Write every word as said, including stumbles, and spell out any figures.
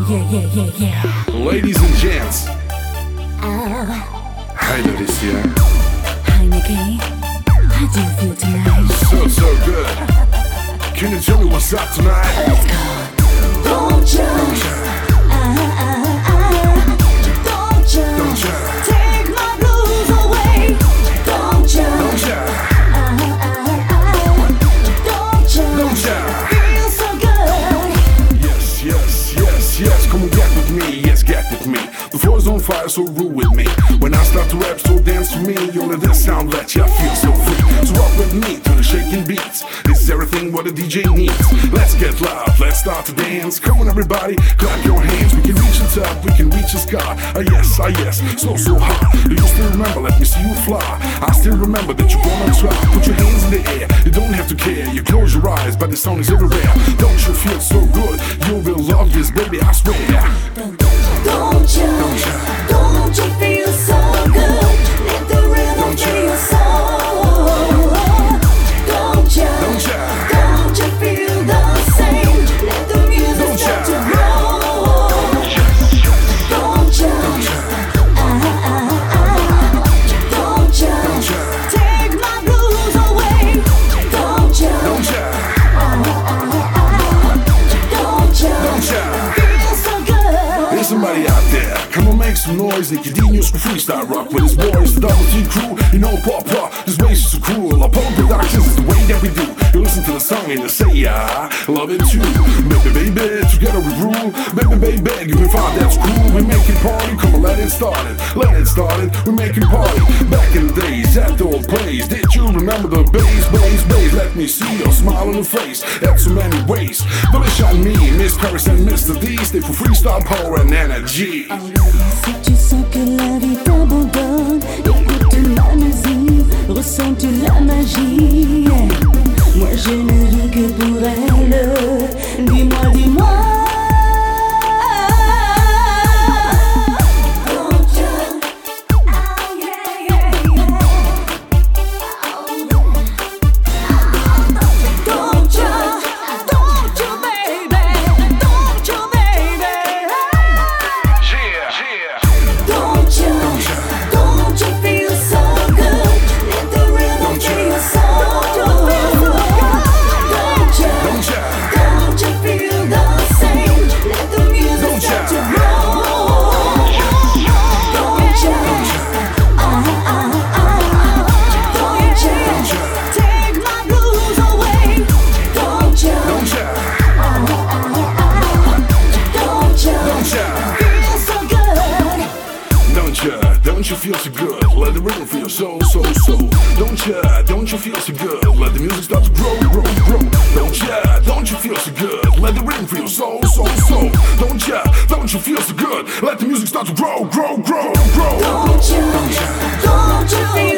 yeah, yeah, yeah, yeah. Ladies and gents. Oh. Hi, Laetitia. Hi, Nikki. How do you feel tonight? So, so good. Can you tell me what's up tonight? Let's go. Don't you? Don't you? Uh, uh, uh. Don't you? Don't you? Take my blues away. Don't you? Don't you? Uh, uh, uh. Don't you? Don't you? Feel so good. Yes, yes, yes, yes. Come on, get with me. Yes, get with me. The floor is on fire, so rule with me. When I start to rap, so dance to me. Only this sound let ya feel so free. So rock with me to the shaking beats. This is everything what a D J needs. Let's get loud, let's start to dance. Come on, everybody, clap your hands. We can reach the top, we can reach the sky. Ah yes, ah yes, so so high. Do you still remember? Let me see you fly. I still remember that you're gonna try. Put your hands in the air. You don't have to care. You close your eyes, but the sound is everywhere. Don't you feel so good? You will love this, baby. I swear. Don't you? Don't you? Don't you feel so good? Let the rhythm Don't you? fill your soul. Don't you? Don't you? Don't you feel the same? Let the music Don't start you? to roll. Don't you? Don't you? Uh, uh, uh. Don't you? Don't you? Take my blues away. Don't you? Don't you? Uh, uh, uh. Don't you? Don't you? Feel so good. There's somebody out there, come on, make some noise. Nicky D News for freestyle rock with his boys, the Double T crew. You know, pop pop, this bass is so cool. Apollo Productions is the way that we do. You listen to the song and you say, yeah, I love it too. Baby, baby, together we rule. Baby, baby, give me five, that's cool. We making party, come on, let it start it. Let it start it, we making party. Back in the days, at the old place. Did you remember the bass, bass, bass? Let me see your smile on your face. That's so many ways. Don't let shine me, Miss Paris and Mister D. Stay for freestyle power and energy. Si tu sens que la vie t'abandonne, écoute ma musique, ressens-tu la magie? Moi je ne vis que pour elle. Dis-moi, dis-moi. Don't you? Oh yeah, yeah, yeah. Don't you? Don't you, baby? Don't you, baby? Yeah, yeah. Don't you? Don't you feel so good? Let the rhythm fill your soul. Don't you? Don't you? Don't you feel the same? Let the music start to roll. Don't you? Uh, uh, uh. Don't you? Take my blues away. Don't you? Don't you? Uh, uh, uh. Don't you? Don't you? Feel so good. Don't you? Don't you feel so good? Let the rhythm feel so, so, so. Don't you? Don't you feel so good? Let the music start to grow, grow, grow. Don't you? Don't you feel so good? Let the rhythm feel so, so, so. Don't you? Don't you feel so good? Let the music start to grow, grow, grow, grow. Don't you? Don't you feel